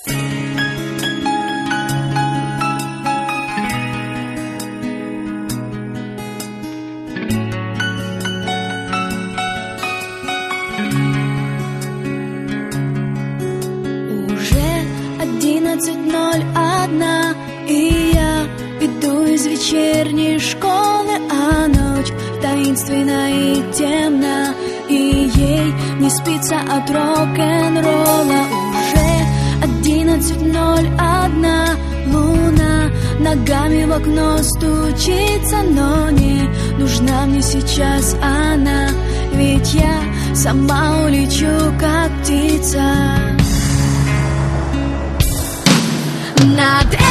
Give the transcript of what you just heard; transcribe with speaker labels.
Speaker 1: Уже 11:01, и я иду из вечерней школы, а ночь таинственна и темна, и ей не спится от рок-н-ролла. Уже 11:01, луна ногами в окно стучится, но не нужна мне сейчас она, ведь я сама улечу, как птица. Над